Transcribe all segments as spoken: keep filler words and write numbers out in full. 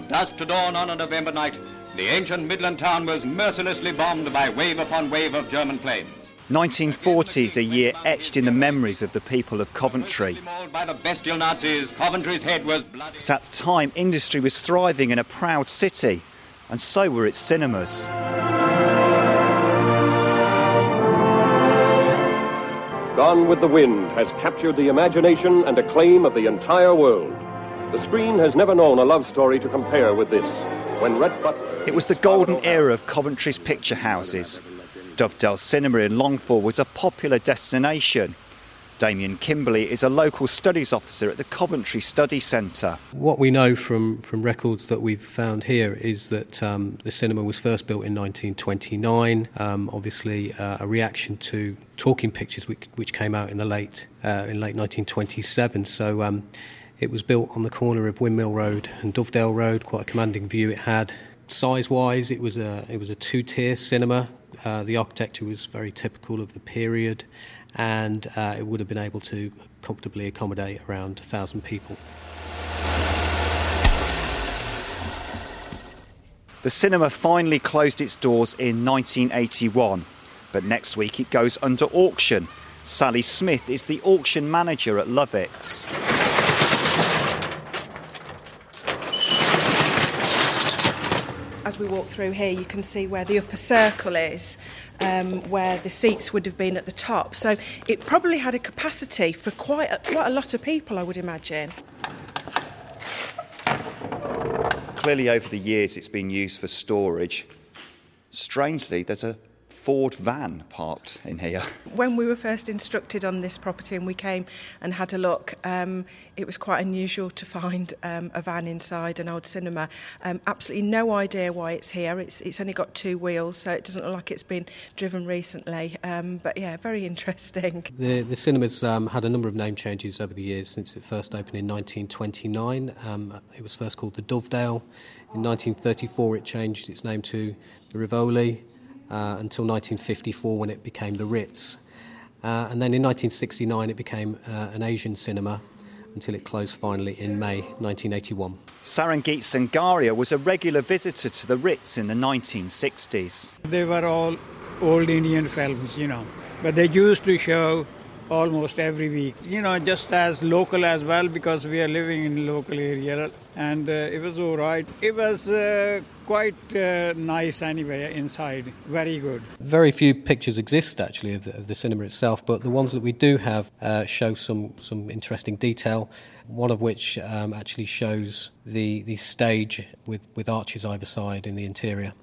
From dusk to dawn on a November night, the ancient Midland town was mercilessly bombed by wave upon wave of German planes. nineteen forty is a year etched in the memories of the people of Coventry. By the bestial Nazis, Coventry's head was bloody. But at the time, industry was thriving in a proud city, and so were its cinemas. Gone with the Wind has captured the imagination and acclaim of the entire world. The screen has never known a love story to compare with this. When Rhett Butler... It was the golden era of Coventry's picture houses. Dovedale Cinema in Longford was a popular destination. Damien Kimberley is a local studies officer at the Coventry Study Centre. What we know from, from records that we've found here is that um, the cinema was first built in nineteen twenty-nine, um, obviously uh, a reaction to talking pictures which, which came out in the late uh, in late nineteen twenty-seven. So um, it was built on the corner of Windmill Road and Dovedale Road, quite a commanding view it had. Size-wise, it was a it was a two-tier cinema. Uh, the architecture was very typical of the period, and uh, it would have been able to comfortably accommodate around one thousand people. The cinema finally closed its doors in nineteen eighty-one, but next week it goes under auction. Sally Smith is the auction manager at Lovett's. As we walk through here, you can see where the upper circle is, um, where the seats would have been at the top. So it probably had a capacity for quite a, quite a lot of people, I would imagine. Clearly, over the years, it's been used for storage. Strangely, there's a Ford van parked in here. When we were first instructed on this property and we came and had a look, um, it was quite unusual to find um, a van inside an old cinema. Um, absolutely no idea why it's here. It's it's only got two wheels, so it doesn't look like it's been driven recently. Um, but yeah, very interesting. The, the cinema's um, had a number of name changes over the years since it first opened in nineteen twenty-nine. Um, it was first called the Dovedale. In nineteen thirty-four, it changed its name to the Rivoli. Uh, until nineteen fifty-four, when it became the Ritz. Uh, and then in nineteen sixty-nine it became uh, an Asian cinema until it closed finally in May nineteen eighty-one. Sarangeet Sangaria was a regular visitor to the Ritz in the nineteen sixties. They were all old Indian films, you know, but they used to show almost every week, you know, just as local as well, because we are living in a local area, and uh, it was all right. It was uh, quite uh, nice anyway inside, very good. Very few pictures exist actually of the, of the cinema itself, but the ones that we do have uh, show some, some interesting detail, one of which um, actually shows the, the stage with, with arches either side in the interior.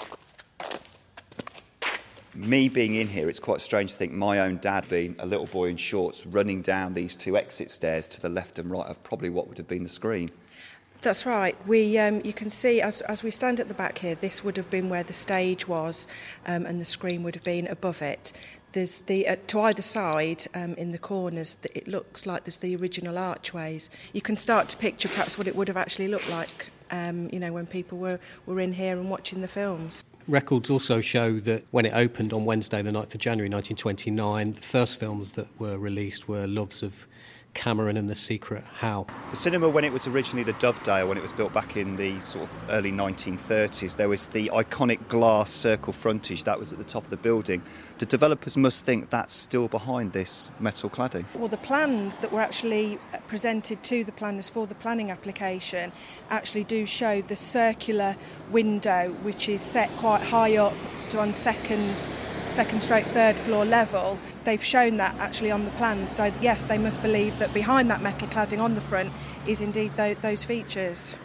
Me being in here, it's quite strange to think my own dad, being a little boy in shorts, running down these two exit stairs to the left and right of probably what would have been the screen. That's right. We, um, you can see as as we stand at the back here, this would have been where the stage was, um, and the screen would have been above it. There's the uh, to either side um, in the corners. It looks like there's the original archways. You can start to picture perhaps what it would have actually looked like, um, you know, when people were, were in here and watching the films. Records also show that when it opened on Wednesday, the ninth of January nineteen twenty-nine, the first films that were released were Loves of Cameron and The Secret How. The cinema, when it was originally the Dovedale, when it was built back in the sort of early nineteen thirties, there was the iconic glass circle frontage that was at the top of the building. The developers must think that's still behind this metal cladding. Well, the plans that were actually presented to the planners for the planning application actually do show the circular window, which is set quite high up on second second stroke third floor level. They've shown that actually on the plans, so yes, they must believe that behind that metal cladding on the front is indeed th- those features.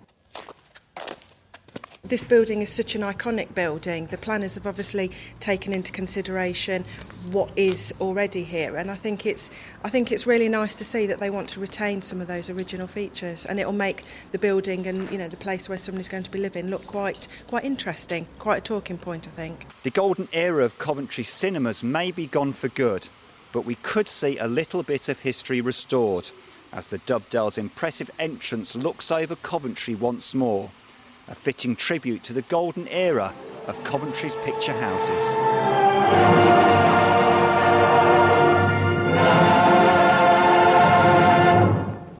This building is such an iconic building. The planners have obviously taken into consideration what is already here, and I think it's I think it's really nice to see that they want to retain some of those original features, and it'll make the building and, you know, the place where somebody's going to be living look quite quite interesting, quite a talking point, I think. The golden era of Coventry cinemas may be gone for good, but we could see a little bit of history restored as the Dovedale's impressive entrance looks over Coventry once more. A fitting tribute to the golden era of Coventry's picture houses.